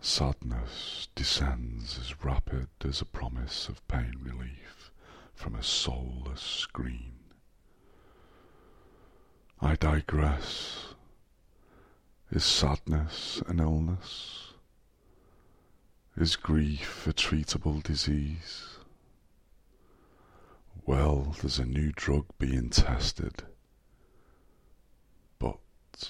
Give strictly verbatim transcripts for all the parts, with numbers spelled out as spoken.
Sadness descends as rapid as a promise of pain relief from a soulless screen. I digress. Is sadness an illness? Is grief a treatable disease? Well, there's a new drug being tested. But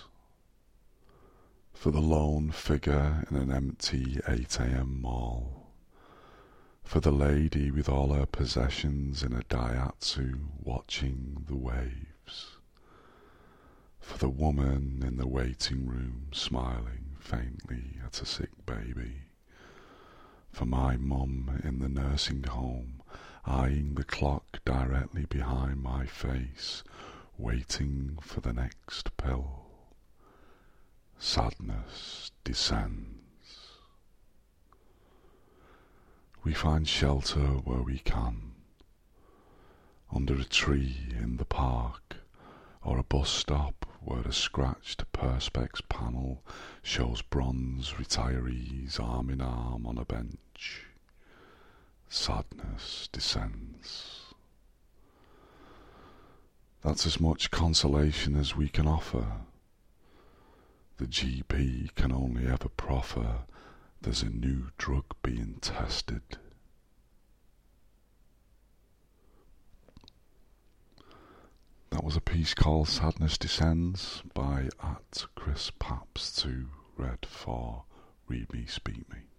for the lone figure in an empty eight a.m. mall, for the lady with all her possessions in a daihatsu watching the waves, for the woman in the waiting room smiling faintly at a sick baby, for my mum in the nursing home eyeing the clock directly behind my face, waiting for the next pill. Sadness descends. We find shelter where we can, under a tree in the park, or a bus stop where a scratched perspex panel shows bronze retirees arm in arm on a bench. Sadness descends. That's as much consolation as we can offer. The G P can only ever proffer there's a new drug being tested. That was a piece called Sadness Descends by at Chris Paps two, read for Read Me, Speak Me.